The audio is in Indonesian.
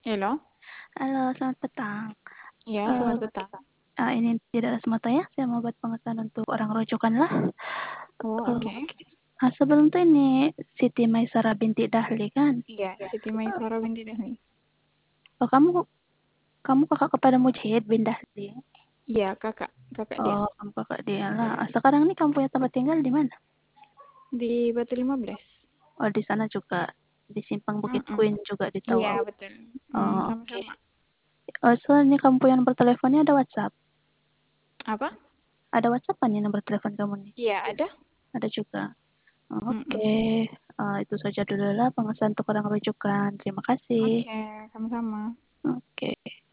Halo, Halo, selamat petang. ya selamat petang. Ini tidak ada semata ya, saya mau buat pengesahan untuk orang rujukan lah. Oh, oke. Sebelum itu ini Siti Maisara binti Dahli kan? Iya, Siti Maisarah binti Dahli. Oh, kamu kakak kepada Mujahid bin Dahli. Iya, kakak dia. Kamu kakak dia lah. Sekarang ini kamu punya tempat tinggal di mana? Di Batu 15. Oh, di sana juga di Simpang Bukit Mm-mm. Queen juga di Iya, Tawau. betul. Oke. Sama-sama. Soalnya kamu punya nomor teleponnya ada WhatsApp. Apa? Ada WhatsApp kan nih nomor telepon kamu nih? Iya, ada. Ada juga. Mm-mm. Oke, itu saja dulu lah pengesahan untuk orang rujukan. Terima kasih. Oke, sama-sama. Oke.